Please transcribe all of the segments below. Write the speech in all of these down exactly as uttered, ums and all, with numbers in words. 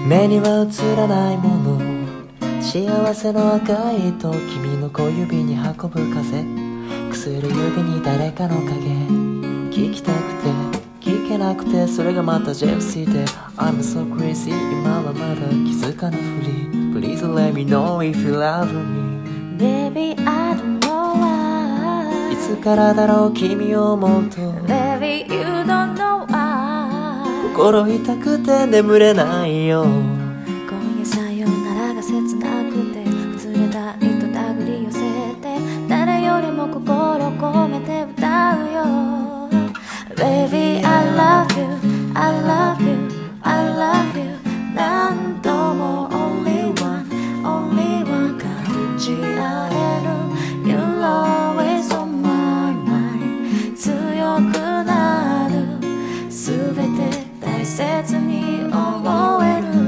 目には映らないもの、幸せの赤い糸、君の小指に運ぶ風、薬指に誰かの影、聞きたくて聞けなくて、それがまたジェルシーで I'm so crazy、 今はまだ気づかぬふり Please let me know if you love me Baby I don't know why、 いつからだろう君を思うと Baby you don't know why、 心痛くて眠れないよ。 今夜さよならが切なくて、崩れた糸手繰り寄せて、誰よりも心込めて歌うよ。 Baby I love you I love you I love you、 何度も Only one Only one 感じ合える You're always on my mind、 強くなる全て大切に思える。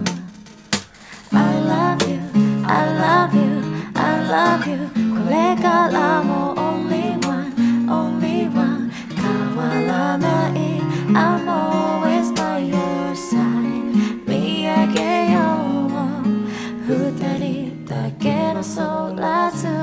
I love you I love you I love you、 これからも Only one Only one 変わらない、 I'm always by your side、 見上げよう二人だけの空ず